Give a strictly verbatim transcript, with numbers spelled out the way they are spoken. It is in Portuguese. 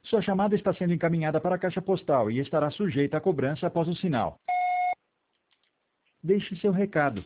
Sua chamada está sendo encaminhada para a caixa postal e estará sujeita a cobrança após o sinal. Deixe seu recado.